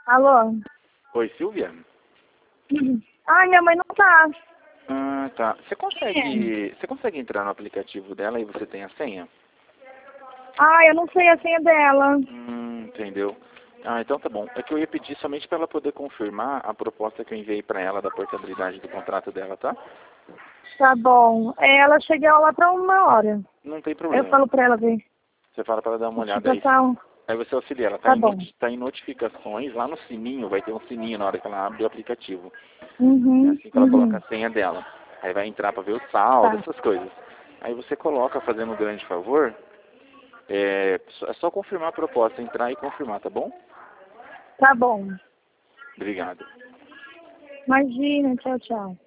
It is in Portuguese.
Alô? Oi, Silvia? Ai, minha mãe não tá. Ah, tá. Você Quem é? consegue entrar no aplicativo dela e você tem a senha? Ai, eu não sei a senha dela. Entendeu. Ah, então tá bom. É que eu ia pedir somente para ela poder confirmar a proposta que eu enviei para ela da portabilidade do contrato dela, tá? Tá bom. Ela chega lá pra 1 hora. Não tem Eu problema. falo pra ela ver. Você fala para ela dar uma Deixa eu olhada aí. passar Aí você auxilia ela. Tá bom. Tá em notificações, lá no sininho, vai ter um sininho na hora que ela abre o aplicativo. É Uhum, assim que ela coloca uhum. a senha dela. Aí vai entrar para ver o saldo, Tá. essas coisas. Aí você coloca, fazendo um grande favor, é só confirmar a proposta, entrar e confirmar, tá bom? Tá bom. Obrigado. Imagina, tchau, tchau.